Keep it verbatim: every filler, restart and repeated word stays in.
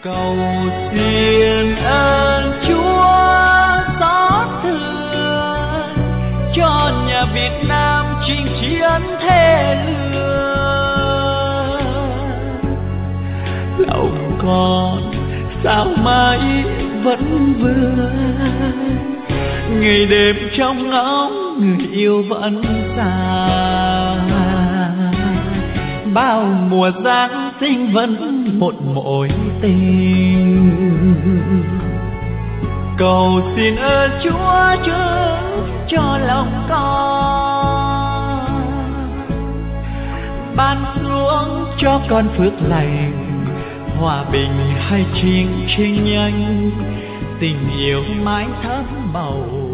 cầu xin ơn Chúa xót thương cho nhà Việt Nam chinh chiến thế lương. Lòng con sao mãi vẫn vương, ngày đêm trong ngóng người yêu vẫn xa. Bao mùa Giáng sinh vẫn một mối tình, cầu xin ơn Chúa chớ cho lòng con, ban xuống cho con phước lành, hòa bình hay chiến tranh nhanh, tình yêu mãi thắm màu